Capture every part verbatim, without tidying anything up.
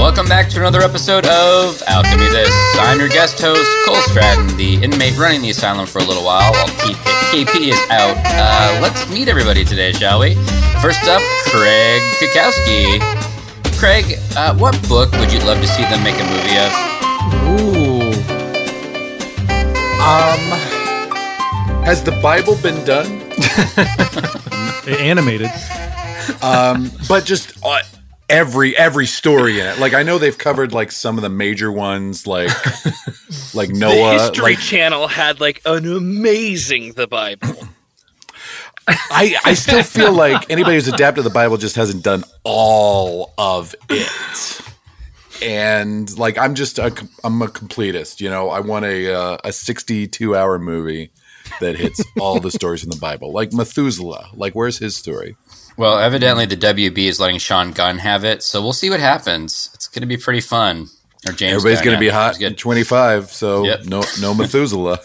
Welcome back to another episode of Alchemy This. I'm your guest host, Cole Stratton, the inmate running the asylum for a little while while K P is out. Uh, let's meet everybody today, shall we? First up, Craig Kukowski. Craig, uh, what book would you love to see them make a movie of? Ooh. Um, has the Bible been done? Animated. Um, but just uh, every every story in it. Like I know they've covered like some of the major ones, like like Noah. The History like, Channel had like an amazing The Bible. I I still feel like anybody who's adapted the Bible just hasn't done all of it. And like I'm just a, I'm a completist, you know. I want a uh, a sixty-two hour movie that hits all the stories in the Bible, like Methuselah. Like, where's his story? Well, evidently the W B is letting Sean Gunn have it, so we'll see what happens. It's going to be pretty fun. Or James Everybody's going to yeah, be hot at twenty-five, so yep. no no Methuselah.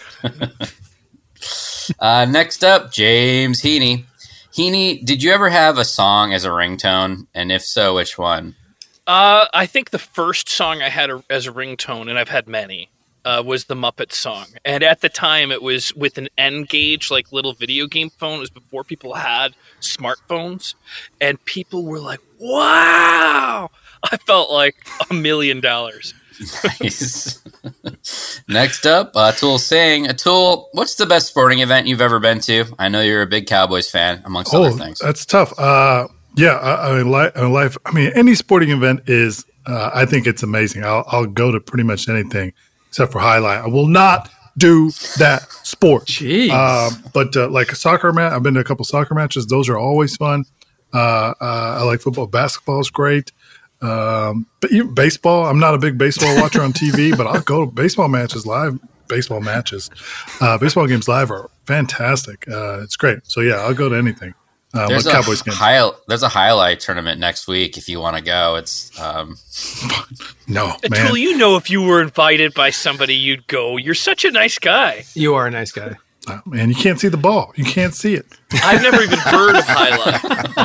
uh, next up, James Heaney. Heaney, did you ever have a song as a ringtone? And if so, which one? Uh, I think the first song I had a, as a ringtone, and I've had many, uh, was the Muppets song. And at the time, it was with an N-Gage, like little video game phone. It was before people had smartphones. And people were like, wow! I felt like a million dollars. Nice. Next up, Atul Singh. Atul, what's the best sporting event you've ever been to? I know you're a big Cowboys fan, amongst oh, other things. That's tough. Uh, yeah, I, I mean, li- uh, life. I mean, any sporting event is. Uh, I think it's amazing. I'll, I'll go to pretty much anything except for highlight. I will not do that sport. Jeez. Uh, but uh, like a soccer match, I've been to a couple soccer matches. Those are always fun. Uh, uh, I like football. Basketball is great. Um, but even baseball, I'm not a big baseball watcher on T V, but I'll go to baseball matches live. Baseball matches, uh, baseball games live are fantastic. Uh, it's great. So yeah, I'll go to anything. Uh, there's, like a Cowboys games. high, there's a highlight tournament next week if you want to go. It's um... no man. Until you know if you were invited by somebody, you'd go. You're such a nice guy. You are a nice guy. Oh, man, you can't see the ball. You can't see it. I've never even heard of highlight.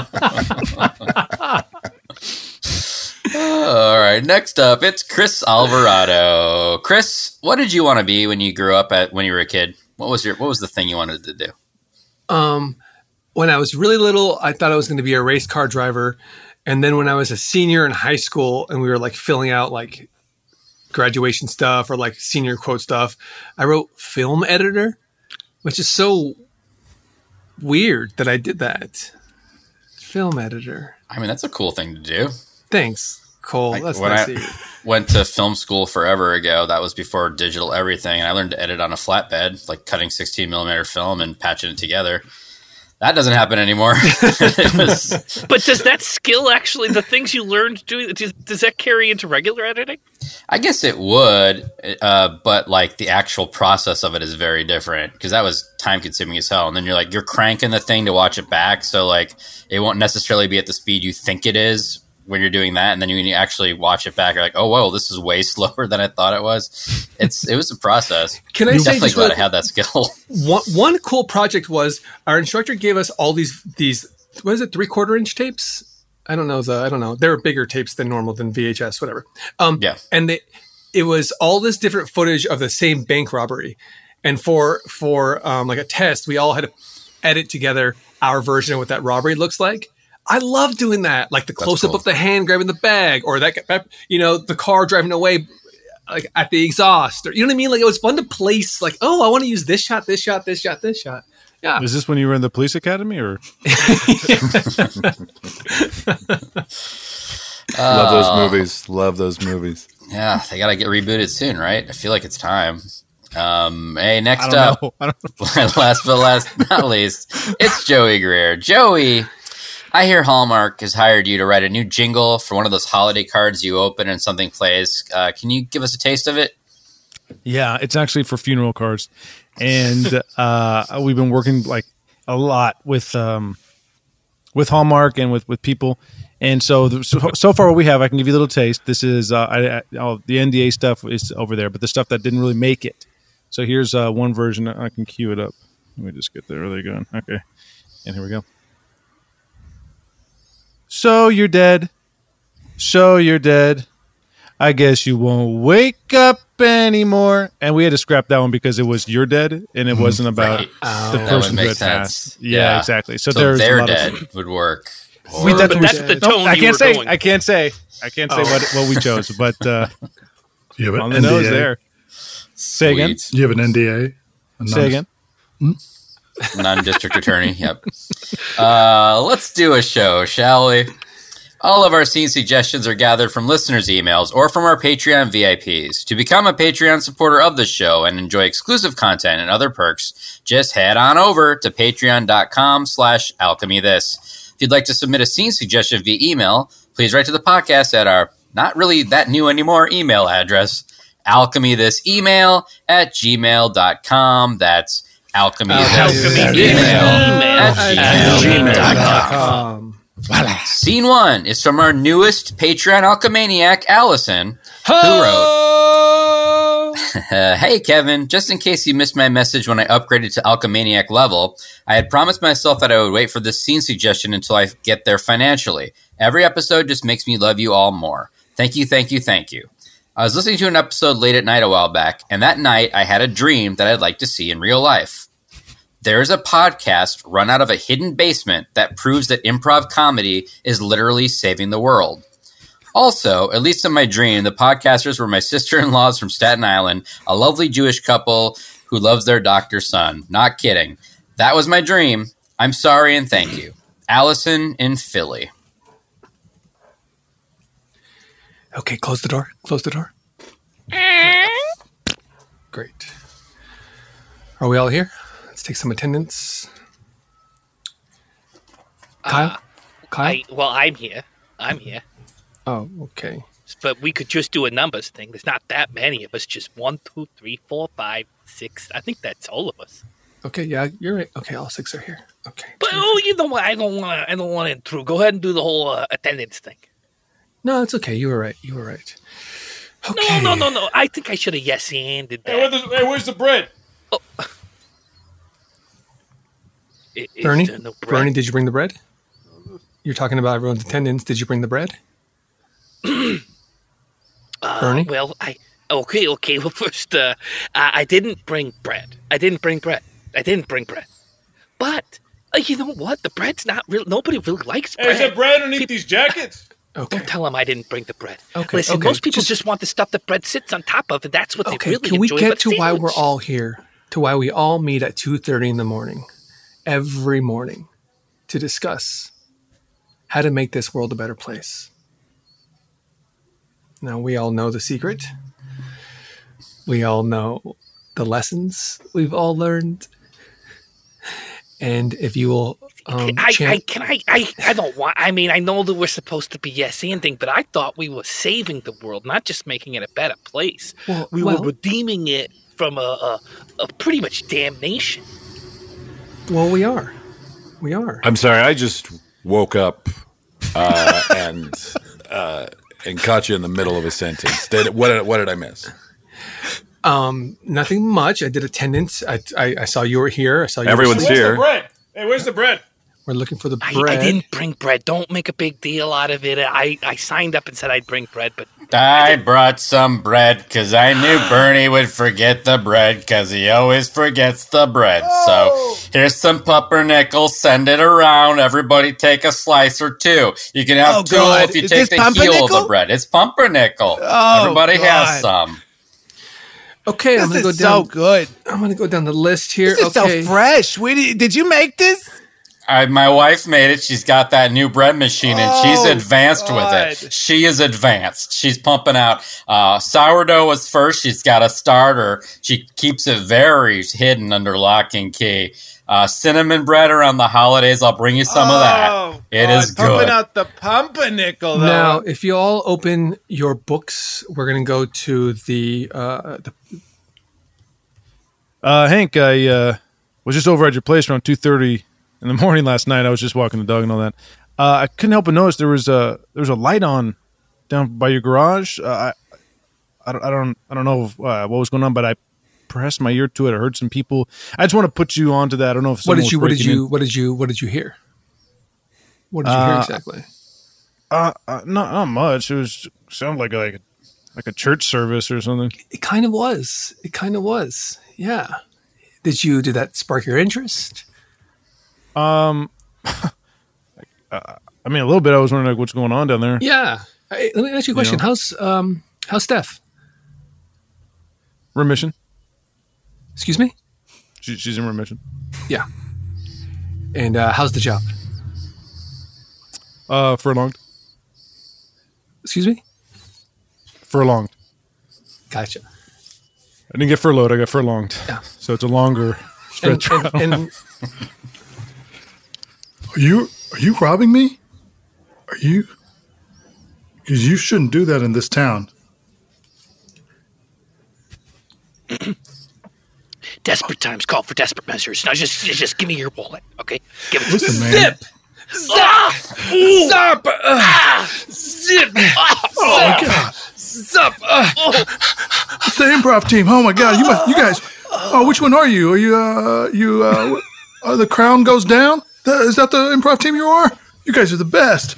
All right, next up, it's Chris Alvarado. Chris, what did you want to be when you grew up at when you were a kid? What was your what was the thing you wanted to do? Um, when I was really little, I thought I was going to be a race car driver. And then when I was a senior in high school and we were like filling out like graduation stuff or like senior quote stuff, I wrote film editor, which is so weird that I did that. Film editor. I mean, that's a cool thing to do. Thanks, Cole. Like, That's when nice I of you. went to film school forever ago, that was before digital everything, and I learned to edit on a flatbed, like cutting sixteen millimeter film and patching it together. That doesn't happen anymore. It was, But does that skill actually, the things you learned doing, does, does that carry into regular editing? I guess it would, uh, but like the actual process of it is very different because that was time consuming as hell. And then you're like, you're cranking the thing to watch it back. So like it won't necessarily be at the speed you think it is when you're doing that. And then when you actually watch it back, you're like, oh, whoa, this is way slower than I thought it was. It's, it was a process. Can I I'm say definitely just glad real I had that skill. One, one cool project was our instructor gave us all these, these, what is it? Three quarter inch tapes. I don't know the, I don't know. They were bigger tapes than normal than V H S, whatever. Um, Yeah. And they, it was all this different footage of the same bank robbery. And for, for um, like a test, we all had to edit together our version of what that robbery looks like. I love doing that. Like the close up cool. of the hand grabbing the bag or that, that, you know, the car driving away like at the exhaust or, you know what I mean? Like it was fun to place like, oh, I want to use this shot, this shot, this shot, this shot. Yeah. Is this when you were in the police academy or? Love those movies. Love those movies. Yeah, they got to get rebooted soon, right? I feel like it's time. Um, hey, next I don't up, know. I don't know. last but last not least, it's Joey Greer. Joey, I hear Hallmark has hired you to write a new jingle for one of those holiday cards you open and something plays. Uh, can you give us a taste of it? Yeah, it's actually for funeral cards, and uh, we've been working like a lot with um, with Hallmark and with, with people. And so, so, so far what we have, I can give you a little taste. This is uh, I, I, oh, the N D A stuff is over there, but the stuff that didn't really make it. So here's uh, one version. I can cue it up. Let me just get there. Where are they going? Okay, and here we go. So you're dead. So you're dead. I guess you won't wake up anymore. And we had to scrap that one because it was You're Dead, and it wasn't about Right. Oh. the That person would who make had sense. passed. Yeah, Yeah. exactly. So, So there's a They're lot of- Dead would work. We, that's, But what we that's said. the Nope, tone I you can't were say. going. I can't say. I can't say Oh. what what we chose, but uh, You have an on the N D A. nose there. Say again. Sweet. You have an N D A. A Say again. Non-district attorney. Yep. Uh, let's do a show, shall we? All of our scene suggestions are gathered from listeners' emails or from our Patreon V I Ps. To become a Patreon supporter of the show and enjoy exclusive content and other perks, just head on over to patreon.com slash alchemy this. If you'd like to submit a scene suggestion via email, please write to the podcast at our not really that new anymore email address, alchemythisemail at gmail.com. That's alchemy this Alchemy email this at email gmail dot com. Um, Scene one is from our newest Patreon alchemaniac, Allison, who wrote, uh, Hey, Kevin, just in case you missed my message when I upgraded to alchemaniac level, I had promised myself that I would wait for this scene suggestion until I get there financially. Every episode just makes me love you all more. Thank you, thank you, thank you. I was listening to an episode late at night a while back, and that night I had a dream that I'd like to see in real life. There's a podcast run out of a hidden basement that proves that improv comedy is literally saving the world. Also, at least in my dream, the podcasters were my sister-in-laws from Staten Island, a lovely Jewish couple who loves their doctor son. Not kidding. That was my dream. I'm sorry and thank you. Allison in Philly. okay, close the door. Close the door. Great. Are we all here? Let's take some attendance. Kyle? Uh, Kyle? I, well, I'm here. I'm here. Oh, okay. But we could just do a numbers thing. There's not that many of us. Just one, two, three, four, five, six. I think that's all of us. Okay, yeah, you're right. Okay, all six are here. Okay. But oh, you know what? I don't want to. I don't want to intrude. Go ahead and do the whole uh, attendance thing. No, it's okay. You were right. You were right. Okay. No, no, no, no. I think I should have yes anded that. hey, where's the bread? I- is Bernie? there no bread? Bernie, did you bring the bread? You're talking about everyone's attendance. Did you bring the bread? Uh, Bernie? Well, I okay, okay. Well, first, uh, I, I didn't bring bread. I didn't bring bread. I didn't bring bread. But uh, you know what? The bread's not real. Nobody really likes bread. bread underneath Peop- these jackets? Okay. Don't tell them I didn't bring the bread. Okay, Listen, okay, most people just- just, want the stuff that bread sits on top of, and that's what Okay, they really can we enjoy. get about to why we're sandwich. all here? To why we all meet at two thirty in the morning, every morning, to discuss how to make this world a better place. Now, we all know the secret. We all know the lessons we've all learned. And if you will um, I, I chant- can I, I I don't want. I mean, I know that we're supposed to be yes anding, but I thought we were saving the world, not just making it a better place. Well- we well- were redeeming it from a, a, a pretty much damnation. well, we are. We are. I'm sorry, I just woke up uh, and uh, and caught you in the middle of a sentence. Did what? Did, what did I miss? Um, nothing much. I did attendance. I, I, I saw you were here. I saw you Everyone's were here. bread? Hey, where's the bread? We're looking for the I, bread. I didn't bring bread. Don't make a big deal out of it. I, I signed up and said I'd bring bread, but I brought some bread because I knew Bernie would forget the bread because he always forgets the bread. So here's some pumpernickel. Send it around. Everybody take a slice or two. You can have Oh, two God. if you Is take this the heel of the pumpernickel? bread. It's pumpernickel. Oh, Everybody God. has some. Okay, I'm This gonna go is down. so good. I'm gonna go down the list here. This is okay. so fresh. Where did, did you make this? I, my wife made it. She's got that new bread machine, and she's Oh, advanced God. with it. She is advanced. She's pumping out uh, sourdough was first. She's got a starter. She keeps it very hidden under lock and key. Uh, cinnamon bread around the holidays. I'll bring you some of that. It is good. Oh, Pumping out the pumpernickel, though. Now, if you all open your books, we're gonna go to the uh, the Uh, Hank, I uh, was just over at your place around two thirty in the morning last night. I was just walking the dog and all that. Uh, I couldn't help but notice there was a there was a light on down by your garage. Uh, I, I don't I don't I don't know if, uh, what was going on, but I pressed my ear to it. I heard some people. I just want to put you onto that. I don't know if what someone did was you what did breaking you in. what did you what did you hear? What did you hear Uh, exactly? Uh, uh, not not much. It was sounded like like like a church service or something. It kind of was. It kind of was. Yeah. Did you? Did that spark your interest? Um, uh, I mean, a little bit. I was wondering like what's going on down there. Yeah. Hey, let me ask you a question. You know? How's um how's Steph? Remission. Excuse me? She, she's in remission. Yeah. And uh, how's the job? Uh, furlonged. Excuse me? Furlonged. Gotcha. I didn't get furloughed. I got furlonged. Yeah. So it's a longer And, stretch. and, and Are you are you robbing me? Are you? Because you shouldn't do that in this town. Desperate times call for desperate measures. Now just just give me your wallet, okay? Give it Listen, man. zip! Zap! Zap! Uh, zip! Oh my God! Zap! Uh, It's the improv team. Oh my God! You must, you guys. Oh, which one are you? Are you uh you uh, uh the crown goes down? That, is that the improv team you are? You guys are the best.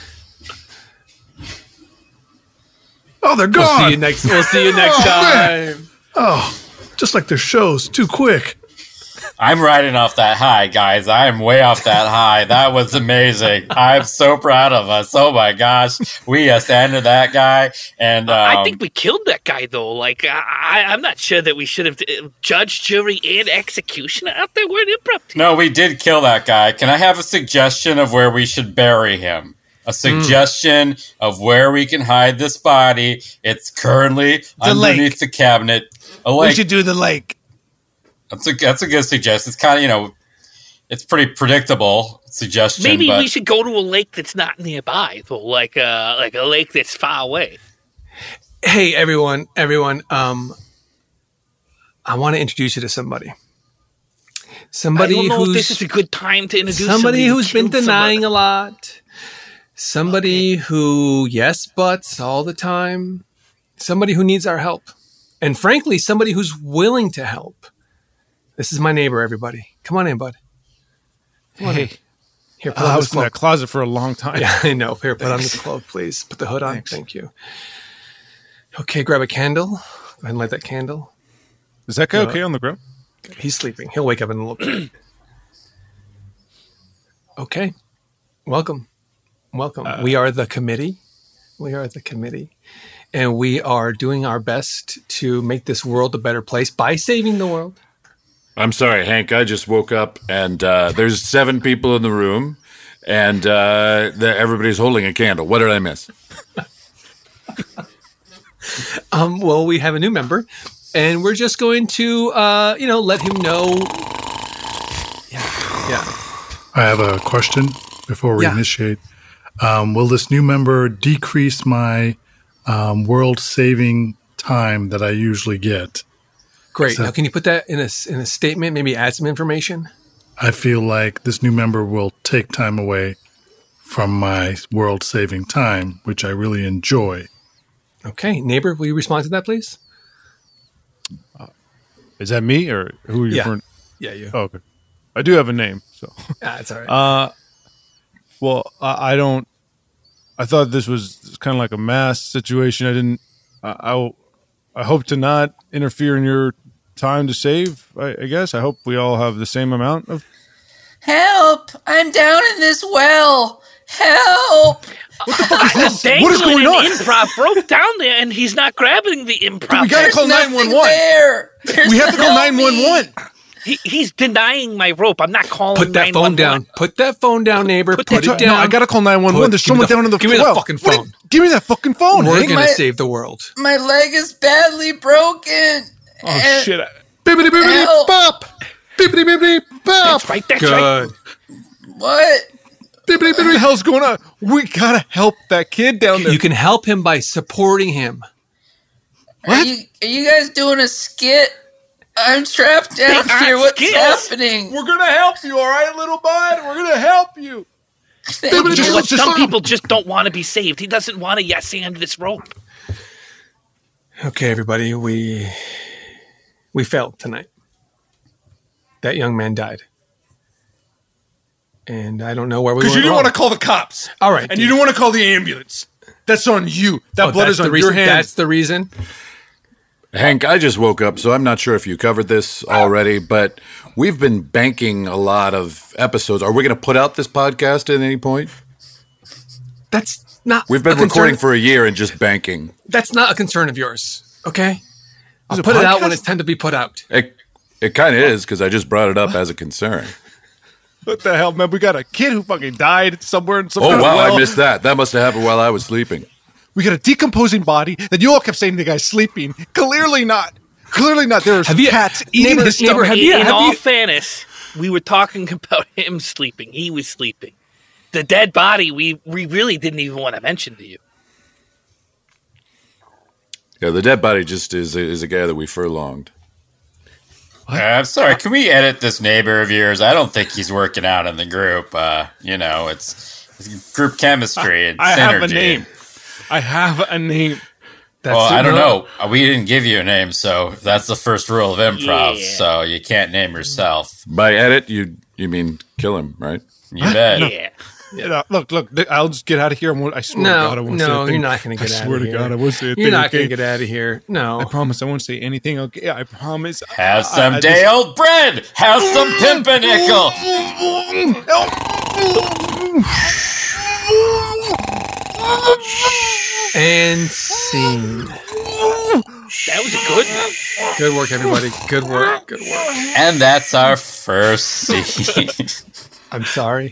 Oh, they're we'll gone. see you next. We'll see you next Oh, man. time. Oh, just like their shows, too quick. I'm riding off that high, guys. I am way off that high. That was amazing. I'm so proud of us. Oh my gosh, we just ended that guy, and um, I think we killed that guy, though. Like, I, I'm not sure that we should have uh, judge, jury, and executioner out there. We're an improv team. no, we did kill that guy. Can I have a suggestion of where we should bury him? A suggestion mm. of where we can hide this body. It's currently the underneath lake. the cabinet. A lake. We should do the lake. That's a that's a good suggestion. It's kind of, you know, it's pretty predictable suggestion. Maybe but we should go to a lake that's not nearby, though, like uh, like a lake that's far away. Hey, everyone, everyone. Um, I want to introduce you to somebody. Somebody I don't know who's if this is a good time to introduce somebody who who's been killed denying somebody. a lot. Somebody who yes buts all the time. Somebody who needs our help. And frankly, somebody who's willing to help. This is my neighbor, everybody. Come on in, bud. Come on in. Hey, Here, put uh, on I this was in that cloak. closet for a long time. Yeah, I know. Here, put on this cloak, please. Put the hood on. Thanks. Thank you. Okay, grab a candle. Go ahead and light that candle. Is that guy Uh, okay on the ground? He's sleeping. He'll wake up in a little bit. Okay. Welcome. Welcome. Uh, we are the committee. We are the committee. And we are doing our best to make this world a better place by saving the world. I'm sorry, Hank. I just woke up and uh, there's seven people in the room, and uh, the, everybody's holding a candle. What did I miss? Um, well, we have a new member, and we're just going to, uh, you know, let him know. Yeah, yeah. I have a question before we Yeah. initiate. Um, will this new member decrease my um, world-saving time that I usually get? Great. So- Now, can you put that in a in a statement? Maybe add some information. I feel like this new member will take time away from my world-saving time, which I really enjoy. Okay, neighbor, will you respond to that, please? Is that me or who are you? Yeah. For? Yeah, you. Oh, okay. I do have a name, so. Ah, it's all right. Uh, well, I, I don't. I thought this was kind of like a mass situation. I didn't. I, I, I hope to not interfere in your time to save. I, I guess. I hope we all have the same amount of. help! I'm down in this well. Help! What the fuck is this? Dangling What is going an on? improv rope down there, and he's not grabbing the improv. We gotta rope. call nine one one. There. We have to call nine one one. He, he's denying my rope. I'm not calling. Put that phone down. Put that phone down, neighbor. Put, Put it that- down. No, I gotta call nine one one. Put- There's give me someone the- down in the give me the well. fucking What- phone. Give me that fucking phone. We're Hank. gonna my- save the world. My leg is badly broken. Oh And- shit! Bibbidi bibbidi Help. bop! Bibbidi bibbidi bop! That's right. That's right. Good. What? Bibbidi What the bibbidi. hell's going on? We gotta help that kid down there. You can help him by supporting him. Are you, are you guys doing a skit? I'm trapped down They aren't here. What's skits. happening? We're gonna help you, all right, little bud. We're gonna help you. Thank You know you. what? Just- Some people just don't want to be saved. He doesn't want to yes and this rope. Okay, everybody, we we failed tonight. That young man died, and I don't know where we. Because you went didn't wrong. want to call the cops. All right, And you didn't want to call the ambulance. That's on you. That Oh, blood that's is the on reason, your hands. That's the reason. Hank, I just woke up, so I'm not sure if you covered this already, but we've been banking a lot of episodes. Are we going to put out this podcast at any point? That's not. We've been a concern- recording for a year and just banking. That's not a concern of yours. Okay. I'll it put it out when podcast? it's time to be put out. It, it kind of is because I just brought it up as a concern. What the hell, man? We got a kid who fucking died somewhere in some Oh, kind of wow, well. I missed that. That must have happened while I was sleeping. We got a decomposing body that you all kept saying the guy's sleeping. Clearly not. Clearly not. There's Have you- cats eating neighbor- his neighbor, stomach. have In, you- in have all you- fairness, we were talking about him sleeping. He was sleeping. The dead body, we, we really didn't even want to mention to you. Yeah, the dead body just is, is a guy that we furlonged. Uh, I'm sorry. Can we edit this neighbor of yours? I don't think he's working out in the group. Uh, you know, it's, it's group chemistry. It's I synergy. have a name. I have a name. That's Well, it, I don't no. know. We didn't give you a name, so that's the first rule of improv. Yeah. So you can't name yourself. By edit, you you mean kill him, right? You bet. Yeah. You know, look, look. I'll just get out of here. I, won't, I swear No, to God, I won't say a no, thing. you're not going to get I out swear of to here. God, I won't say a thing. You're not okay? going to get out of here. No. I promise I won't say anything. Okay, I promise. Have I- some I day just- old bread. Have some pimpernickel. And scene. That was a good one. Good work, everybody. Good work. Good work. And that's our first scene. I'm sorry.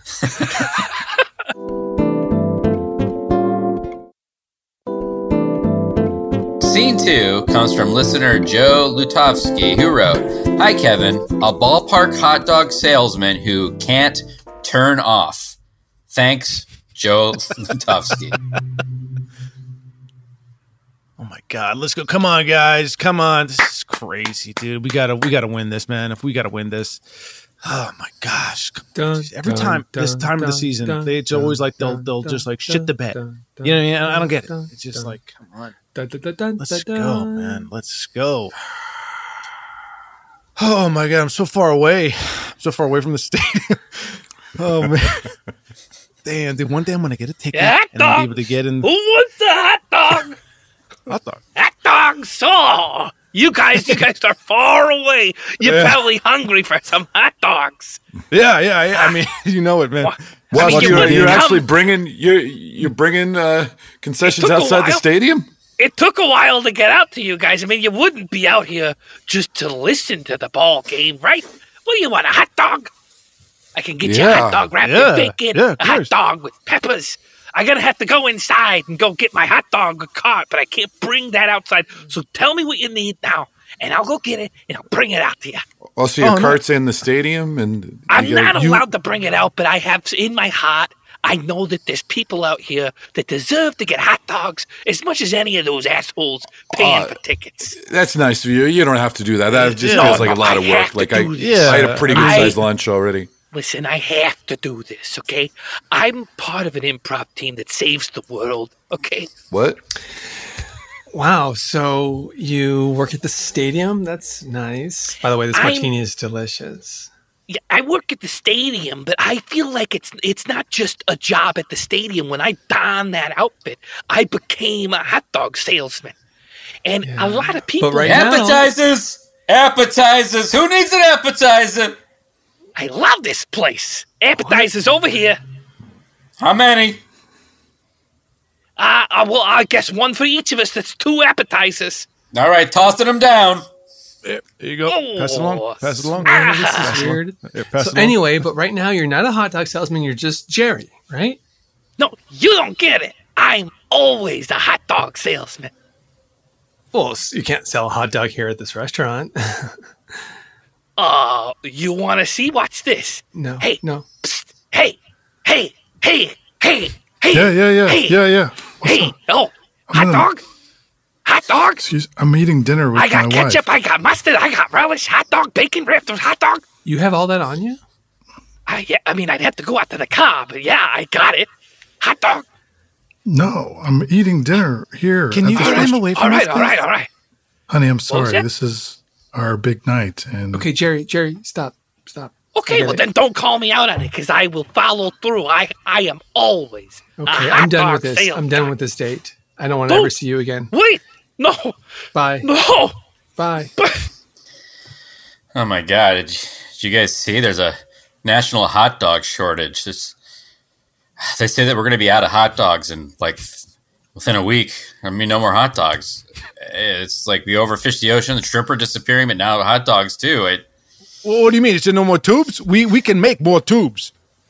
Scene two comes from listener Joe Lutovsky, who wrote, "Hi, Kevin, a ballpark hot dog salesman who can't turn off. Thanks, Joe Lutovsky." Oh my God, let's go! Come on, guys, come on! This is crazy, dude. We gotta, we gotta win this, man. If we gotta win this, oh my gosh! Dun, Every dun, time, dun, this time of the dun, season, dun, they, it's dun, always like they'll, dun, they'll dun, just like dun, shit the bed. dun, dun, You know what I mean? I don't get it. dun, It's just dun, like, come on, dun, dun, dun, dun, let's dun, go, dun. man. Let's go. Oh my God, I'm so far away. I'm so far away from the stadium. Oh man. Damn, dude, one day I'm gonna get a ticket Hot and I'll be dog. able to get in Who wants a hot dog? hot dog. Hot dog saw. You guys, you guys are far away. You're Yeah. probably hungry for some hot dogs. Yeah, yeah, yeah. I mean, you know it, man. What? Well, I mean, you you're, wouldn't you're come- actually bringing you're you're bringing uh, concessions It took a outside the while. stadium. It took a while to get out to you guys. I mean, you wouldn't be out here just to listen to the ball game, right? What do you want, a hot dog? I can get you a Yeah. hot dog wrapped Yeah. in bacon, Yeah, of a hot course. dog with peppers. I'm going to have to go inside and go get my hot dog cart, but I can't bring that outside. So tell me what you need now, and I'll go get it, and I'll bring it out to you. Also, your Oh, no. cart's in the stadium, and I'm you gotta- not you- allowed to bring it out, but I have in my heart, I know that there's people out here that deserve to get hot dogs as much as any of those assholes paying Uh, for tickets. That's nice of you. You don't have to do that. That just Yeah. feels like a No, lot I of have work. to Like I, do this. I had a pretty good I- sized lunch already. Listen, I have to do this, okay? I'm part of an improv team that saves the world, okay? What? Wow. So you work at the stadium? That's nice. By the way, this I'm- martini is delicious. Yeah, I work at the stadium, but I feel like it's it's not just a job at the stadium. When I donned that outfit, I became a hot dog salesman. And Yeah. a lot of people right now- Appetizers! Appetizers! Who needs an appetizer? I love this place. Appetizers over here. How many? Uh, uh, well, I guess one for each of us. That's two appetizers. All right, tossing them down. There you go. Oh. Pass it along. Pass it along. Ah. This Pass is it along. weird. Yeah, pass So it along. anyway, but right now you're not a hot dog salesman. You're just Jerry, right? No, you don't get it. I'm always a hot dog salesman. Well, s- you can't sell a hot dog here at this restaurant. Uh, you want to see? Watch this. no. Hey. No. Psst. Hey, hey, hey, hey, hey. Yeah, yeah, yeah, Hey, yeah, yeah. What's Hey, up? oh, hot gonna- dog? Hot dog? Excuse, I'm eating dinner with I got my ketchup, wife. I got mustard, I got relish, hot dog, bacon wrapped with hot dog. You have all that on you? I, yeah, I mean, I'd have to go out to the car, but yeah, I got it. Hot dog. No, I'm eating dinner here. Can at you this get him restaurant. away from All right, this all right, place? all right. Honey, I'm was sorry. that? This is our big night, and Okay, Jerry, Jerry, stop. Stop. Okay, well it. then don't call me out on it because I will follow through. I I am always. Okay, a I'm hot done dog with this. sales I'm done guy. with this date. I don't want to Don't- ever see you again. Wait, no, Bye. no. Bye. Oh my god! Did you, did you guys see? There's a national hot dog shortage. This, they say that we're going to be out of hot dogs in like within a week. I mean, no more hot dogs. It's like we overfished the ocean. The shrimp are disappearing, but now hot dogs too. It, Well, what do you mean? Is there no more tubes? We we can make more tubes.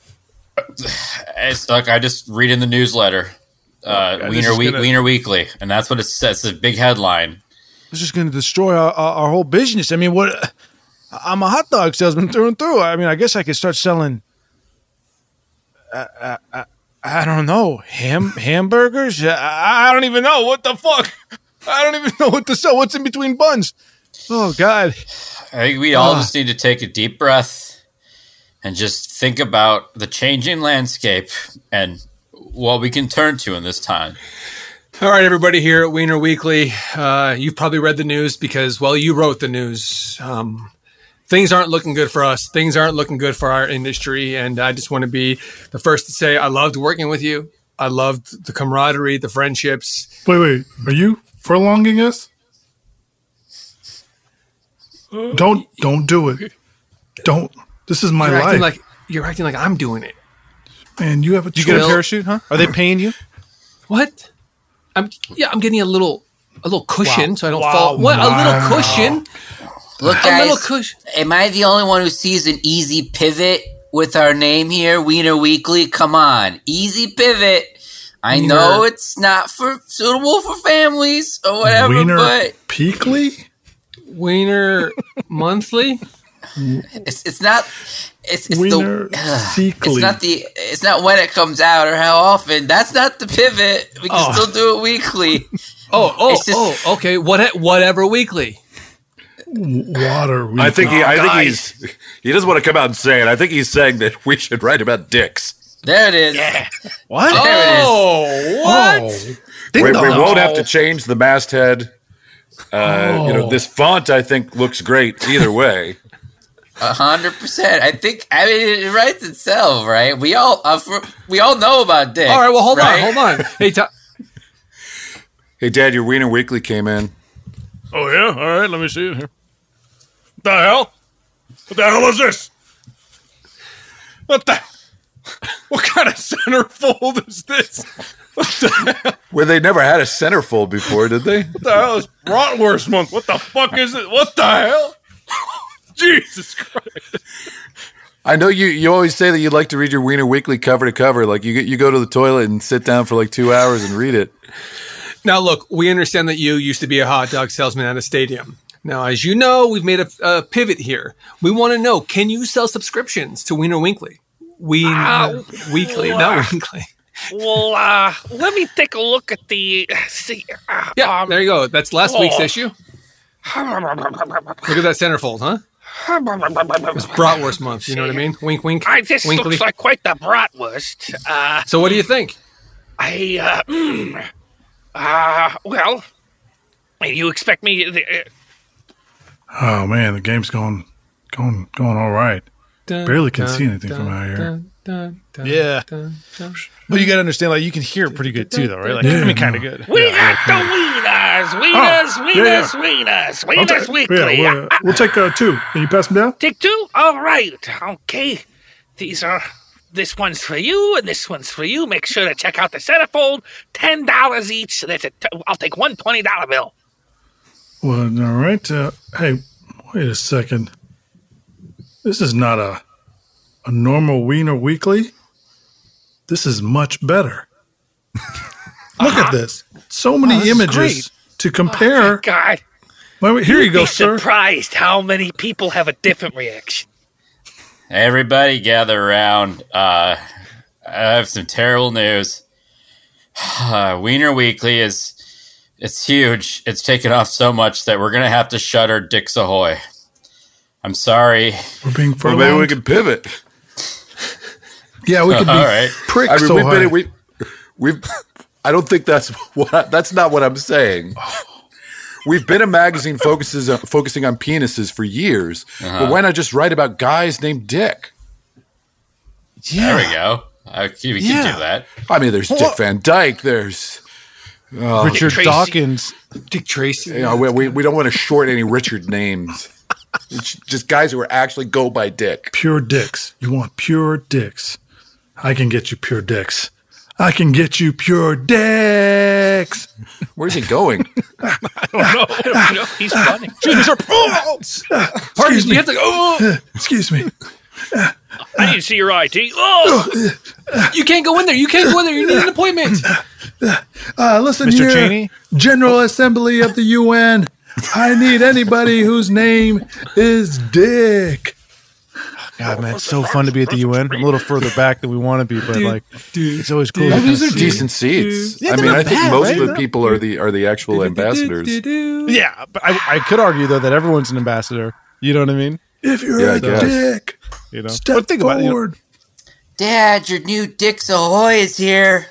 it's like I just read in the newsletter, uh, God, this Wiener is Week, gonna- Wiener Weekly, and that's what it says. It's a big headline. It's just going to destroy our, our, our whole business. I mean, what? I'm a hot dog salesman through and through. I mean, I guess I could start selling. Uh, uh, uh, I don't know, ham hamburgers. I, I don't even know what the fuck. I don't even know what to sell. What's in between buns? Oh God! I think we all Ah. just need to take a deep breath and just think about the changing landscape and what we can turn to in this time. All right, everybody here at Wiener Weekly. Uh, you've probably read the news because, well, you wrote the news. Um, things aren't looking good for us. Things aren't looking good for our industry. And I just want to be the first to say I loved working with you. I loved the camaraderie, the friendships. Wait, wait. Are you furlonging us? Don't don't do it. Don't. This is my You're life, acting like you're acting like I'm doing it. man. You have a You get a Well- parachute, huh? Are they paying you? What? I'm yeah. I'm getting a little a little cushion Wow. so I don't Wow. fall. What? A little Wow. cushion. Look, A little guys, cushion. am I the only one who sees an easy pivot with our name here, Wiener Weekly? Come on, easy pivot. I Wiener. know it's not for suitable for families or whatever, Wiener but Peakley. Wiener monthly. it's it's not it's, it's Wiener the ugh, Peakley. it's not the it's not when it comes out or how often. That's not the pivot. We can Oh. still do it weekly. Oh, oh, It's just- oh. Okay. What? Whatever. Weekly. Water. I think he, I think guys. he's he doesn't want to come out and say it. I think he's saying that we should write about dicks. There it is. Yeah. What? There it is. Oh, what? Oh, We, ding we dong. won't have to change the masthead. Uh, You know, Oh. this font I think looks great either way. A hundred percent. I think. I mean, it writes itself, right? We all uh, for, we all know about dicks. All right. Well, hold right? on. Hold on. Hey, Tom. Hey, Dad, your Wiener Weekly came in. Oh yeah. All right. Let me see it here. What the hell? What the hell is this? What the? What kind of centerfold is this? What the hell? Where they never had a centerfold before, did they? What the hell is Bratwurst month? What the fuck is it? What the hell? Jesus Christ! I know you. You always say that you'd like to read your Wiener Weekly cover to cover. Like you, you go to the toilet and sit down for like two hours and read it. Now, look, we understand that you used to be a hot dog salesman at a stadium. Now, as you know, we've made a, a pivot here. We want to know: can you sell subscriptions to Wiener Weekly? Wien Uh, Weekly, not Weekly. Well, uh, let me take a look at the. See, uh, Yeah, um, there you go. That's last week's oh. issue. Look at that centerfold, huh? It's Bratwurst month. You know what I mean? Wink, wink. I, this winkly. looks like quite the bratwurst. Uh, So, what do you think? I, uh, mm, uh, well, you expect me? Uh, Oh man, the game's going, going, going all right. Dun, Barely can dun, see anything dun, from out here. dun, dun, dun, Yeah. dun, dun. But you got to understand, like you can hear it pretty good too, though, right? Like Yeah, I mean, kind no. of good. we Yeah. got the wieners, wieners, Oh, wieners, yeah, yeah. wieners, I'll wieners take- weekly. Yeah, we'll, we'll take uh, two. Can you pass them down? Take two? All right. Okay. These are, this one's for you and this one's for you. Make sure to check out the centerfold. ten dollars each. So that's a t- I'll take one twenty dollar bill. Well, all right. Uh, hey, wait a second. This is not a a normal Wiener Weekly. This is much better. Look at this. So many Wow, this is images great. to compare. God. Wait, wait, here you go, Be sir. surprised how many people have a different reaction. Everybody gather around. Uh, I have some terrible news. Uh, Wiener Weekly is it's huge. It's taken off so much that we're gonna have to shutter Dicks Ahoy. I'm sorry. We're being Well, furlonged. maybe we can pivot. Yeah, we could be All right. pricks. I mean, so we've high. been we we've. I don't think that's what. I, that's not what I'm saying. we've been a magazine focuses on, focusing on penises for years, uh-huh. but why not just write about guys named Dick? Yeah. There we go. I, we yeah. can do that. I mean, there's Dick Van Dyke. There's uh, Richard Dick Dawkins. Dick Tracy. You know, we, we, we don't want to short any Richard names. It's just guys who are actually go by Dick. Pure dicks. You want pure dicks. I can get you pure dicks. I can get you pure dicks. Where's he going? I don't know. I don't know. He's running. Excuse me, sir. Oh, Excuse me. You have to, oh. Excuse me. I need to see your I D. Oh! You can't go in there. You can't go in there. You need an appointment. Uh, listen Mister here, Cheney? General Assembly of the U N. I need anybody whose name is Dick. God, man, it's so fun to be at the U N. I'm a little further back than we want to be, but Dude, like, dude, it's always cool. Well, to these are see. decent seats. Yeah, I they're mean, not I think bad, most right? of the people are the are the actual ambassadors. Yeah, but I, I could argue though that everyone's an ambassador. You know what I mean? If you're Yeah, I a guess. dick, You know, step but think about it. You know, forward. Dad, your new Dix Ahoy is here.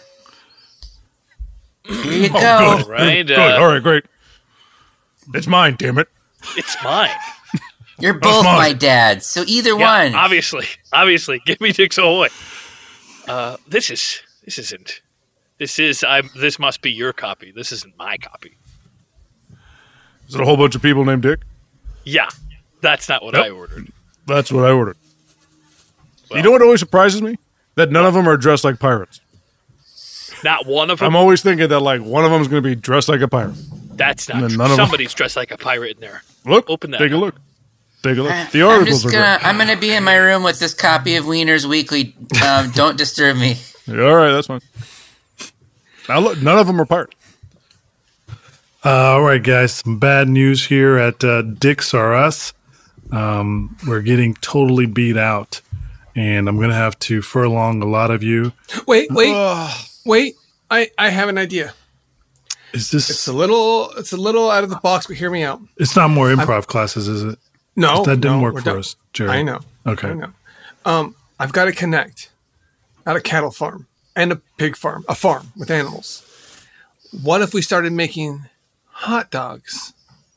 Here you go. oh, good, Right, good. uh, All right, great. It's mine, damn it. It's mine. You're both mine. my dads, so either Yeah, one. obviously. Obviously. Give me Dix Ahoy. Uh, this is, this isn't, this is, I. this must be your copy. This isn't my copy. Is it a whole bunch of people named Dick? Yeah, that's not what Yep. I ordered. That's what I ordered. Well, You know what always surprises me? That none of them are dressed like pirates. Not one of them. I'm always thinking that like one of them is going to be dressed like a pirate. That's not And true. none of them- Somebody's dressed like a pirate in there. Look, Open that take a up. look. Take a look. I- The I'm articles just are gonna. great. I'm gonna be in my room with this copy of Wiener's Weekly. Um, don't disturb me. Yeah, all right, that's fine. Now look, none of them are pirates. Uh, all right, guys. Some bad news here at uh, Dicks R Us. Um, we're getting totally beat out, and I'm going to have to furlong a lot of you. Wait, wait, wait. I, I have an idea. Is this? It's a little it's a little out of the box, but hear me out. It's not more improv classes, is it? No, That didn't no, work we're for done. us, Jerry. I know. Okay. I know. Um, I've got to connect. Not a cattle farm and a pig farm, a farm with animals. What if we started making hot dogs?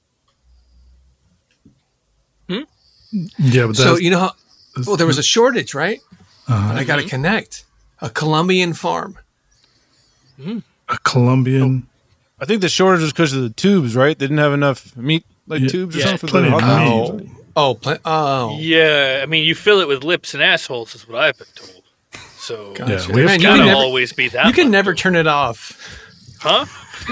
Yeah, but that's, So you know how? Well, there was a shortage, right? uh, But I got to connect a Colombian farm. a Colombian. I think the shortage was because of the tubes, right? They didn't have enough meat, like Yeah, tubes or yeah, something for plenty the of hot meat. dogs. Oh, pla- oh, Yeah, I mean, you fill it with lips and assholes, is what I've been told. So Gotcha. Yeah, we have Man, it's you gotta can never, always be that. you can much. never turn it off. huh?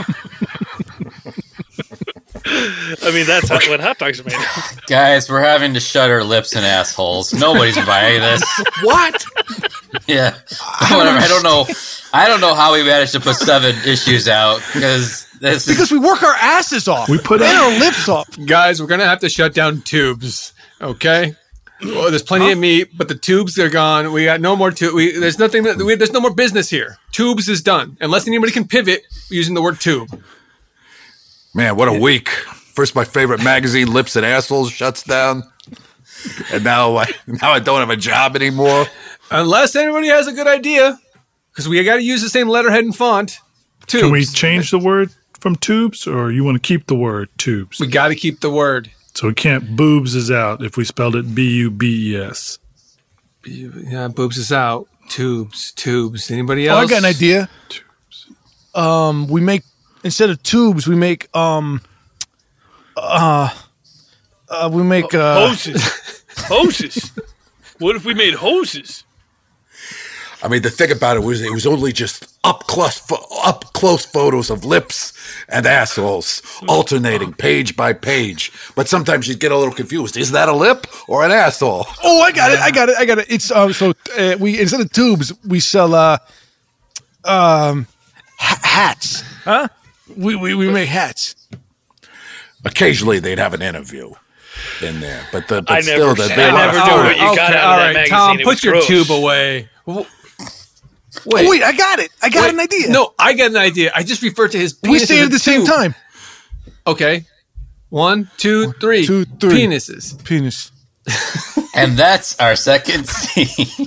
I mean, that's how, what hot dogs are made of. Guys, we're having to shut our lips and assholes. Nobody's buying this. What? Yeah. Whatever. I don't know. I don't know how we managed to put seven issues out because this Because we work our asses off. We put and out- our lips off. Guys, we're gonna have to shut down tubes. Okay. Well, there's plenty of meat, but the tubes are gone. We got no more tube. We, there's nothing. That, we, there's no more business here. Tubes is done, unless anybody can pivot using the word tube. Man, what a week. First, my favorite magazine, Lips and Assholes, shuts down. And now I, now I don't have a job anymore. Unless anybody has a good idea, because we got to use the same letterhead and font. Tubes. Can we change the word from tubes, or you want to keep the word tubes? We got to keep the word. So we can't. Boobs is out if we spelled it B U B E S. Yeah, boobs is out. Tubes, tubes. Anybody Oh, else? I got an idea. Um, we make instead of tubes, we make um, uh, uh we make uh, Hoses. Hoses. What if we made hoses? I mean, the thing about it was it was only just up close, fo- up close photos of lips and assholes alternating page by page. But sometimes you'd get a little confused. Is that a lip or an asshole? Oh, I got it! I got it! I got it! It's um, so uh, we instead of tubes, we sell uh, um, ha- hats. Huh? We, we we make hats. Occasionally, they'd have an interview in there, but the but I still, never- the, I they never want knew to what you got out of all that right, magazine. Tom, It put was your gross. tube away. W- Wait, Oh, wait, I got it! I got wait, an idea. No, I got an idea. I just referred to his penis. we say as it a at the same tube. time. Okay. One, two, three. two, three. Penises. Penis. and that's our second scene.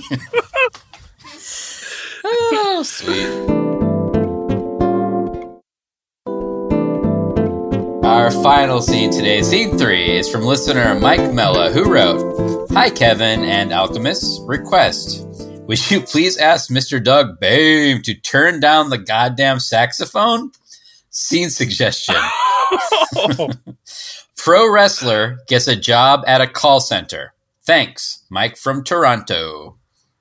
Oh, sweet. All Our final scene today, scene three, is from listener Mike Mella, who wrote, "Hi, Kevin and Alchemist. Request. Would you please ask Mister Doug Bame to turn down the goddamn saxophone? Scene suggestion. Pro wrestler gets a job at a call center. Thanks, Mike from Toronto."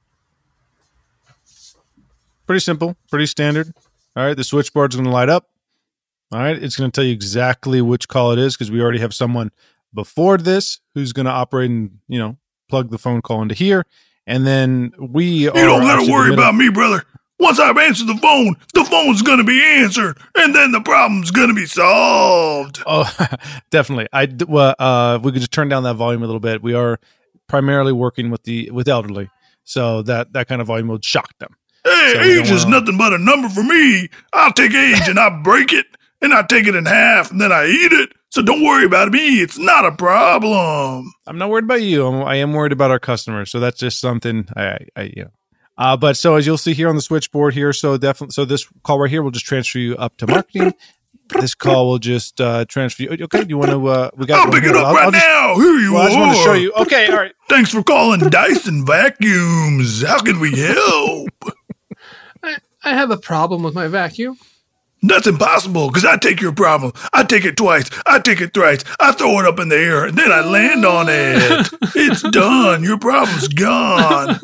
Pretty simple, pretty standard. All right, the switchboard's going to light up. All right, it's going to tell you exactly which call it is because we already have someone before this who's going to operate and, you know, plug the phone call into here. And then we You are don't got to actually worry the middle- about me, brother. Once I've answered the phone, the phone's going to be answered, and then the problem's going to be solved. Oh, definitely. I d- well, uh, we could just turn down that volume a little bit. We are primarily working with the with elderly, so that that kind of volume would shock them. Hey, So we don't age is wanna- nothing but a number for me. I'll take age and I break it, and I take it in half, and then I eat it. So don't worry about me. It's not a problem. I'm not worried about you. I'm, I am worried about our customers. So that's just something I, I, I you know. Uh, but so as you'll see here on the switchboard here, so definitely, so this call right here will just transfer you up to marketing. This call will just uh, transfer you. Okay, do you want to? Uh, we got. I'll one pick here. it up I'll- right I'll just- now. Here you Well, I just are. want to show you. Okay, all right. Thanks for calling Dyson Vacuums. How can we help? I, I have a problem with my vacuum. That's impossible because I take your problem. I take it twice. I take it thrice. I throw it up in the air and then I land on it. It's done. Your problem's gone.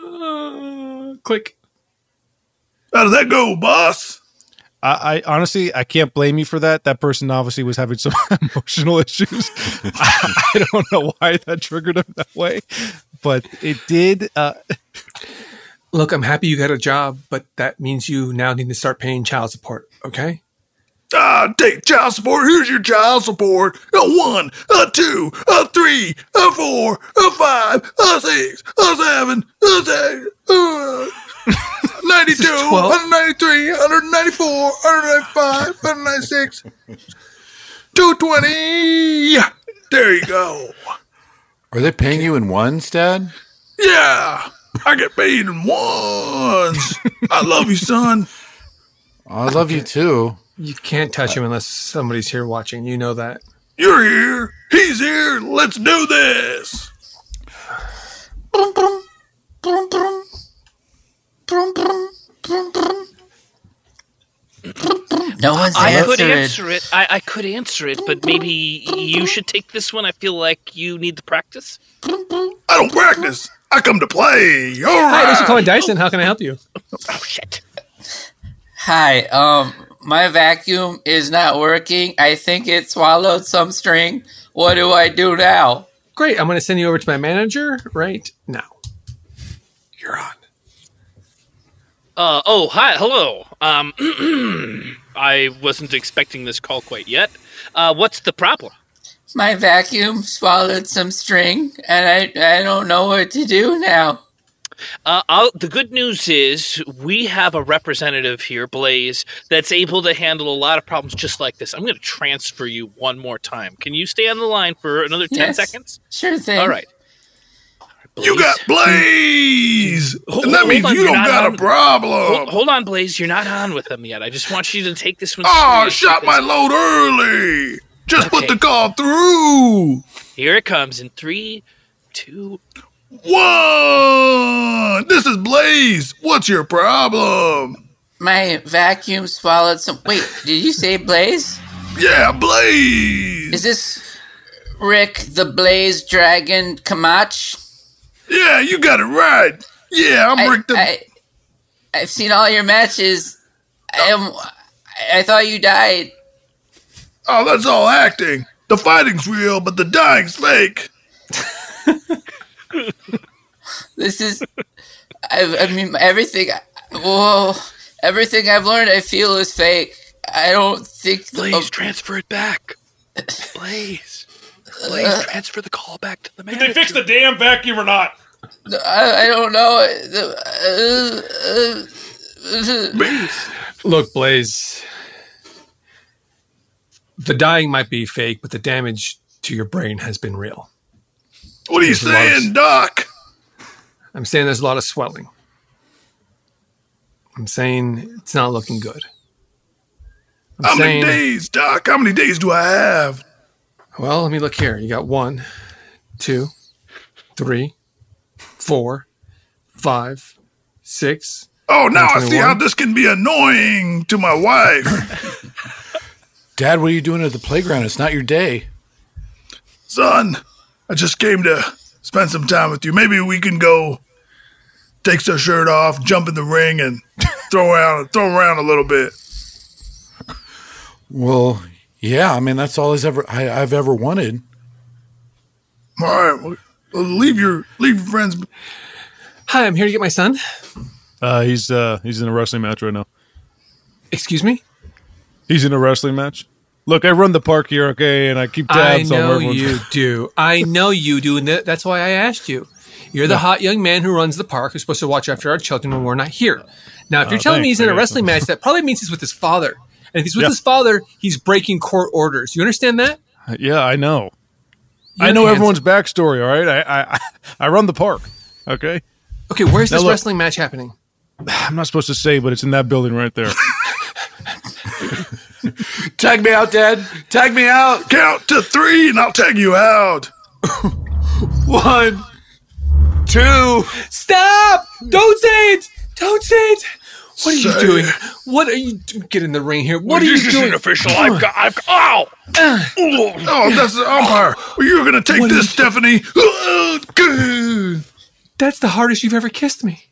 Click. How did that go, boss? I, I honestly, I can't blame you for that. That person obviously was having some emotional issues. I, I don't know why that triggered him that way, but it did. Uh, Look, I'm happy you got a job, but that means you now need to start paying child support, okay? Ah, take child support. Here's your child support. A one, a two, a three, a four, a five, a six, a seven, a six, uh, ninety-two, twelve. one ninety-three, one ninety-four, one ninety-five, one ninety-six, two twenty. There you go. Are they paying you in ones, Dad? Yeah, I get paid in ones. I love you, son. I love you too. You can't touch him unless somebody's here watching. You know that. You're here. He's here. Let's do this. No one's I could answered. answer it. I, I could answer it, but maybe you should take this one. I feel like you need the practice. I don't practice. I come to play. All Hi, this is right. calling Dyson. How can I help you? Oh shit! Hi, um, my vacuum is not working. I think it swallowed some string. What do I do now? Great. I'm going to send you over to my manager right now. You're on. Uh, oh, hi, hello. Um, I wasn't expecting this call quite yet. Uh, what's the problem? My vacuum swallowed some string, and I I don't know what to do now. Uh, I'll, the good news is we have a representative here, Blaze, that's able to handle a lot of problems just like this. I'm going to transfer you one more time. Can you stay on the line for another ten Yes. seconds? Sure thing. All right. You got Blaze. Hold- And that hold means on, you you're don't not got on- a problem. Hold, hold on, Blaze. You're not on with him yet. I just want you to take this one. Oh, seriously, shot my because- load early. Just put Okay. the call through. Here it comes in three, two. One. This is Blaze. What's your problem? My vacuum swallowed some. Wait, did you say Blaze? Yeah, Blaze. Is this Rick the Blaze Dragon Kamach? Yeah, you got it right. Yeah, I'm I, Rick the. I, I've seen all your matches. I, am, I thought you died. Oh, that's all acting. The fighting's real, but the dying's fake. This is. I, I mean, everything. Whoa. Everything I've learned, I feel is fake. I don't think. Blaze, oh, transfer it back. Blaze. Blaze, transfer the call back to the manager. Did they fix the damn vacuum or not? I, I don't know. Uh, uh, Look, Blaze. The dying might be fake, but the damage to your brain has been real. What are you There's a lot of- saying, Doc? I'm saying there's a lot of swelling. I'm saying it's not looking good. I'm How saying, many days, Doc? How many days do I have? Well, let me look here. You got one, two, three, four, five, six. Oh, now I see twenty-one. how this can be annoying to my wife. Dad, what are you doing at the playground? It's not your day. Son, I just came to spend some time with you. Maybe we can go take our shirt off, jump in the ring, and throw around, throw around a little bit. Well, yeah. I mean, that's all I've ever I, I've ever wanted. All right, well, leave your leave your friends. Hi, I'm here to get my son. Uh, he's uh, he's in a wrestling match right now. Excuse me? He's in a wrestling match. Look, I run the park here, okay, and I keep I tabs on know where everyone's- you do. I know you do, and that- that's why I asked you. You're the hot young man who runs the park who's supposed to watch after our children when we're not here. Now, if you're Oh, telling me thanks. he's in I a got wrestling some. match, that probably means he's with his father. And if he's with Yeah. his father, he's breaking court orders. You understand that? Yeah, I know. You're I know handsome. everyone's backstory. All right, I I I run the park. Okay, Okay, where's Now this look. wrestling match happening? I'm not supposed to say, but it's in that building right there. Tag me out, Dad. Tag me out. Count to three, and I'll tag you out. One, two. Stop! Don't say it! Don't say it! What are you Say doing? it. What are you do- Get in the ring here. What are this you doing? isn't official. I've got. I've. Ow! Oh, that's the umpire. Well, you're gonna take What are this, Stephanie. Oh, good. That's the hardest you've ever kissed me.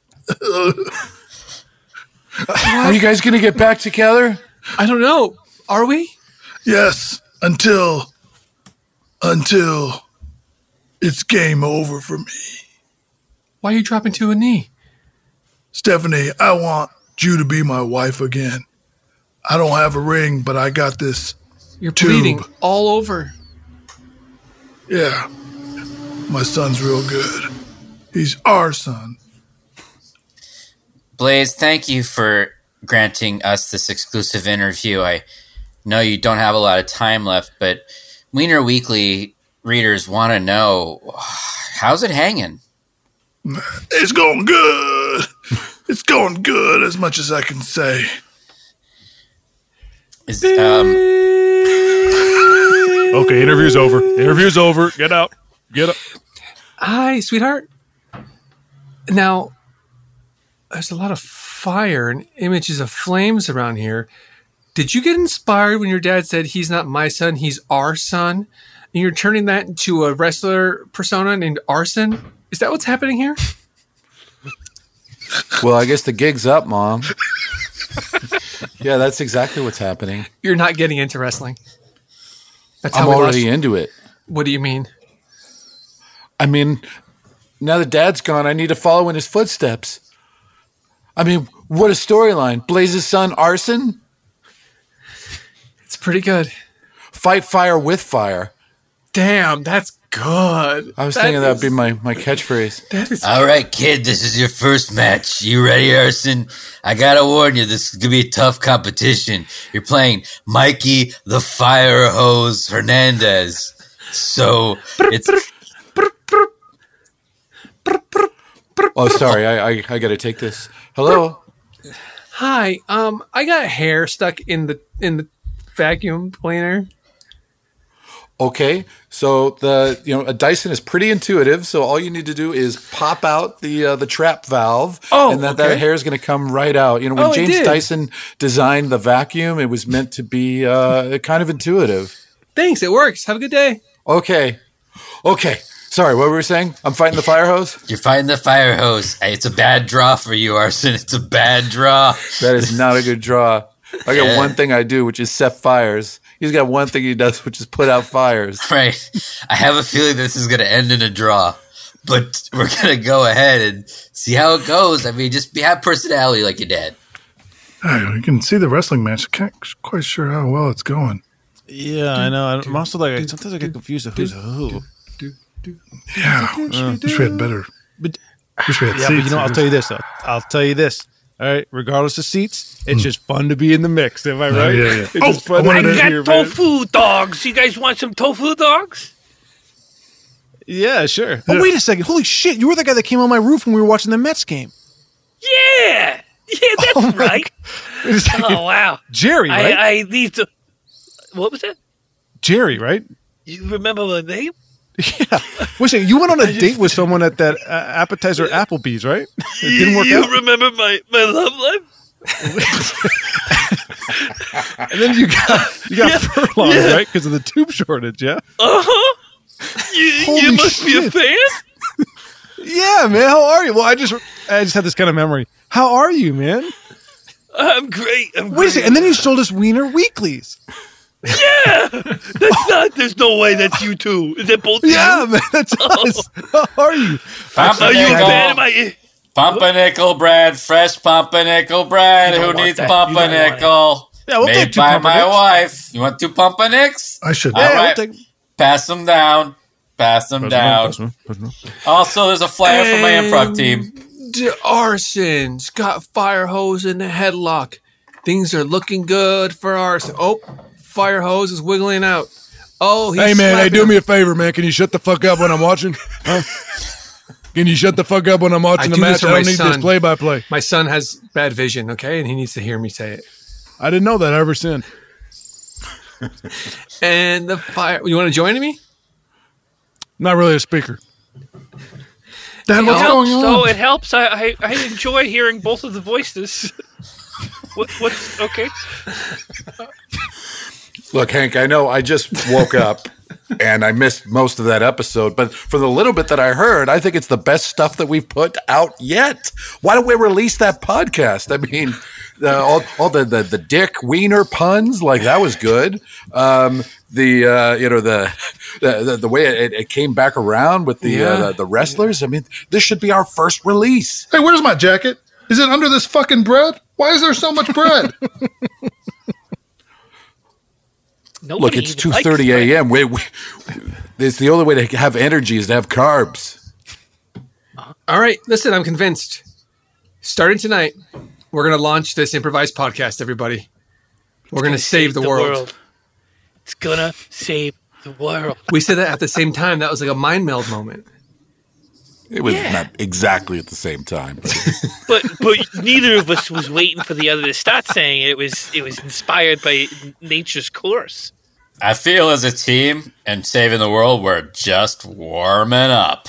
Are you guys gonna get back together? I don't know. Are we? Yes, until until it's game over for me. Why are you dropping to a knee? Stephanie, I want you to be my wife again. I don't have a ring, but I got this. You're Tube. bleeding all over. Yeah, my son's real good. He's our son. Blaze, thank you for granting us this exclusive interview. I know you don't have a lot of time left, but Wiener Weekly readers want to know, how's it hanging? It's going good. It's going good, as much as I can say. Is um Okay, interview's over. Interview's over. Get out. Get up. Hi, sweetheart. Now, there's a lot of fire and images of flames around here. Did you get inspired when your dad said he's not my son, he's our son? And you're turning that into a wrestler persona named Arson? Is that what's happening here? Well, I guess the gig's up, Mom. Yeah, that's exactly what's happening. You're not getting into wrestling. That's I'm we already lost- into it. What do you mean? I mean, now that Dad's gone, I need to follow in his footsteps. I mean, what a storyline. Blaze's son, Arson? It's pretty good. Fight fire with fire. Damn, that's good. I was That thinking that would is- be my, my catchphrase. That is all right, kid, this is your first match. You ready, Arson? I gotta warn you, this is gonna be a tough competition. You're playing Mikey the Fire Hose Hernandez. So it's Oh, sorry. I, I, I got to take this. Hello? Hi, um, I got hair stuck in the in the vacuum cleaner. Okay. So the you know a Dyson is pretty intuitive. So all you need to do is pop out the uh, the trap valve, Oh, and then okay. that hair is going to come right out. You know, when Oh, it James did. Dyson designed the vacuum, it was meant to be uh, kind of intuitive. Thanks, it works. Have a good day. Okay. Okay. Sorry, what were we saying? I'm fighting the fire hose? you're fighting the fire hose. Hey, it's a bad draw for you, Arson. It's a bad draw. That is not a good draw. I got Yeah. one thing I do, which is set fires. He's got one thing he does, which is put out fires. Right. I have a feeling this is going to end in a draw, but we're going to go ahead and see how it goes. I mean, just be, have personality like your dad. Hey, you can see the wrestling match. I can't quite sure how well it's going. Yeah, I know. I'm also like, sometimes I get confused of who's who. Yeah, uh, wish we had better. But- wish we had Yeah, seats. but you know, I'll tell you this though. I'll tell you this. All right, regardless of seats, it's just fun to be in the mix. Am I right? yeah, yeah. It's Oh, just fun I to wanted be to- Got here, man. tofu dogs. You guys want some tofu dogs? Yeah, sure. Oh, wait a second. Holy shit! You were the guy that came on my roof when we were watching the Mets game. Yeah. Yeah, that's Oh my right. Oh wow, Jerry, right? I, I need to. What was it? Jerry, right? You remember my name? Yeah. Wait a second, you went on a date with someone at that uh, appetizer Applebee's, right? It didn't work you out. remember my, my love life? And then you got you got Yeah. furlonged, Yeah. right? Because of the tube shortage, yeah. Uh huh. You, Holy you must be a shit. fan. Yeah, man. How are you? Well, I just I just had this kind of memory. How are you, man? I'm great. I'm Wait a great. second, and then you sold us Wiener Weeklies. Yeah, that's not. There's no way that's you two. Is that both? Yeah, you? man. That's us. How are you? Are you a fan Pumpernickel, of my? pumpernickel bread, fresh pumpernickel bread. You don't Who want needs that. You don't want pumpernickel? Yeah, we'll take Made two by my pumpernicks. wife. You want two pumpernicks? I should. All Yeah, right. we'll take. Pass them down. Pass them down. Also, there's a flyer from my improv team. D- Arson's got fire hose in the headlock. Things are looking good for Arson. Oh, fire hose is wiggling out. Oh, he's Hey, man, hey, slapping do him. me a favor, man. Can you shut the fuck up when I'm watching? Huh? Can you shut the fuck up when I'm watching I the do this match? for I my don't need son. this play-by-play. My son has bad vision, okay, and he needs to hear me say it. I didn't know that. I ever sinned. And the fire. You want to join me? Not really a speaker. Dad, It what's helps, going on? though. It helps. I, I I enjoy hearing both of the voices. what, what's okay? Look, Hank, I know I just woke up and I missed most of that episode, but for the little bit that I heard, I think it's the best stuff that we've put out yet. Why don't we release that podcast? I mean, uh, all, all the, the the Dick Wiener puns, like that was good. Um, the uh, you know the the, the, the way it, it came back around with the, Yeah. uh, the the wrestlers. I mean, this should be our first release. Hey, where's my jacket? Is it under this fucking bread? Why is there so much bread? Nobody Look, it's even two likes thirty bread. a.m. We, we, it's the only way to have energy is to have carbs. All right, listen, I'm convinced. Starting tonight, we're going to launch this improvised podcast, everybody. We're going to save the, world. It's gonna save the world. We said that at the same time. That was like a mind meld moment. It was Yeah. not exactly at the same time. But but neither of us was waiting for the other to start saying it. It was it was inspired by nature's course. I feel as a team and saving the world, we're just warming up.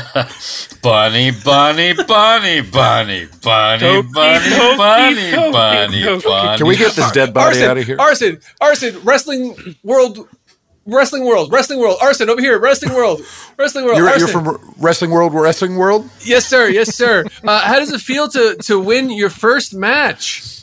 bunny, bunny, bunny, bunny, bunny, Toki, bunny, toki, bunny, toki, bunny, toki. bunny. Can we get this dead body Arson, out of here? Arson, Arson, wrestling world, wrestling world, wrestling world. Arson, over here, wrestling world, wrestling world. You're, Arson. you're from Wrestling World, Wrestling World? Yes, sir. Yes, sir. Uh, how does it feel to to win your first match?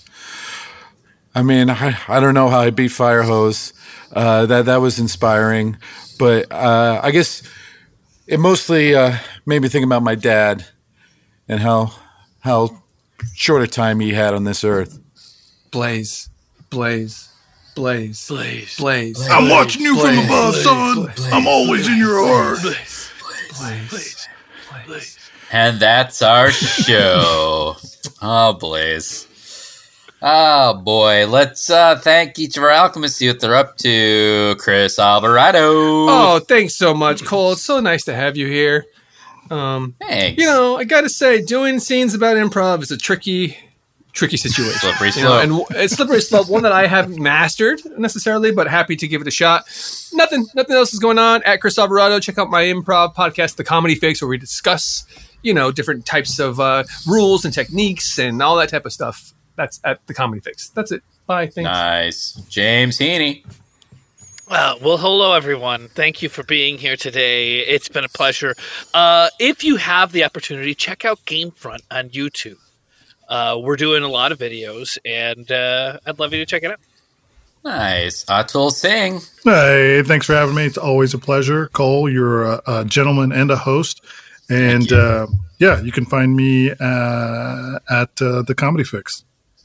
I mean, I, I don't know how I beat Fire Hose. Uh, that that was inspiring, but uh, I guess it mostly uh, made me think about my dad and how how short a time he had on this earth. Blaze, blaze, blaze, Blaze. blaze. I'm watching you from Blaze, above, blaze, son. blaze, I'm always in your heart. Blaze. Blaze. Blaze. And that's our show. Oh, Blaze. Oh, boy. Let's uh, thank each of our alchemists, see what they're up to. Chris Alvarado. Oh, thanks so much, Cole. It's so nice to have you here. Um, Thanks. you know, I got to say, doing scenes about improv is a tricky, tricky situation. Slippery You know, slope. and w- it's slippery slope, one that I haven't mastered necessarily, but happy to give it a shot. Nothing, nothing else is going on at Chris Alvarado. Check out my improv podcast, The Comedy Fix, where we discuss, you know, different types of uh, rules and techniques and all that type of stuff. That's at The Comedy Fix. That's it. Bye. Thanks. Nice. James Heaney. Uh, well, hello, everyone. Thank you for being here today. It's been a pleasure. Uh, if you have the opportunity, check out Gamefront on YouTube. Uh, we're doing a lot of videos, and uh, I'd love you to check it out. Nice. Atul Singh. Hey, thanks for having me. It's always a pleasure. Cole, you're a, a gentleman and a host. And uh, yeah, you can find me uh, at uh, The Comedy Fix.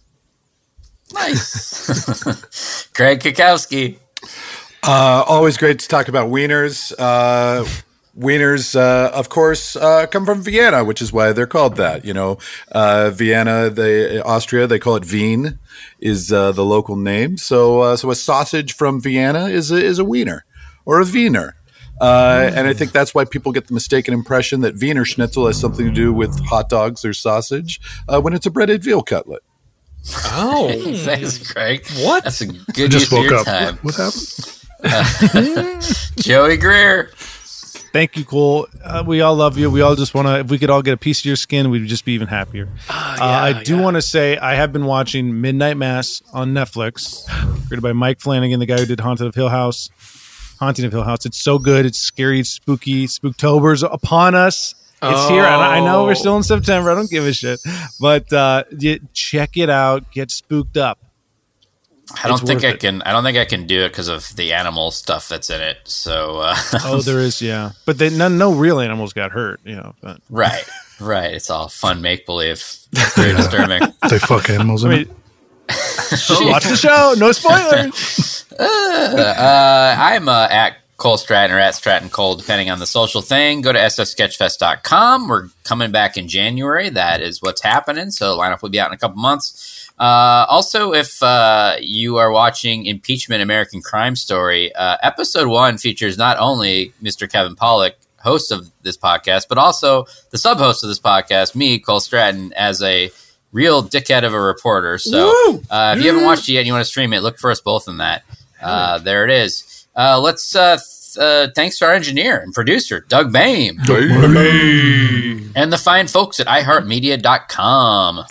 Nice. Greg Kikowski. Uh, always great to talk about wieners. Uh, wieners, uh, of course, uh, come from Vienna, which is why they're called that. You know, uh, Vienna, the Austria, they call it Wien, is uh, the local name. So, uh, so a sausage from Vienna is a, is a wiener or a wiener. Uh, and I think that's why people get the mistaken impression that Wiener Schnitzel has something to do with hot dogs or sausage uh, when it's a breaded veal cutlet. Oh, Thanks, Craig. What? That's a I good just use of woke your up. time. What happened? Joey Greer. Thank you, Cole. Uh, we all love you. We all just want to, if we could all get a piece of your skin, we'd just be even happier. Ah, uh, yeah, I do yeah. want to say I have been watching Midnight Mass on Netflix, created by Mike Flanagan, the guy who did Haunted of Hill House. Haunting of Hill House. It's so good. It's scary. It's spooky. Spooktober's upon us. It's here. And I know we're still in September. I don't give a shit. But uh, you, check it out. Get spooked up. I don't It's think worth I it. can. I don't think I can do it because of the animal stuff that's in it. So, uh, Oh, there is, yeah. But they, no, no real animals got hurt, you know. But. right, right. It's all fun make believe. It's very disturbing. They fuck animals in I it. mean, just watch the show. No spoilers. Uh, I'm uh, at Cole Stratton or at Stratton Cole, depending on the social thing. Go to s f sketchfest dot com. We're coming back in January. That is what's happening. So the lineup will be out in a couple months. Uh, also, if uh, you are watching Impeachment American Crime Story, uh, episode one features not only Mister Kevin Pollak, host of this podcast, but also the sub-host of this podcast, me, Cole Stratton, as a real dickhead of a reporter. So uh, if you haven't watched it yet and you want to stream it, look for us both in that. Uh, there it is. Uh, let's uh, th- uh, thanks to our engineer and producer, Doug Boehm, and the fine folks at i heart media dot com.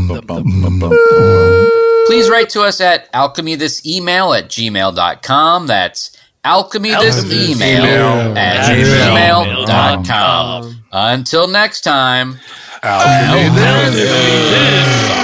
Please write to us at alchemythisemail at gmail dot com. That's alchemythisemail at gmail dot com. Until next time. Alchemy this. This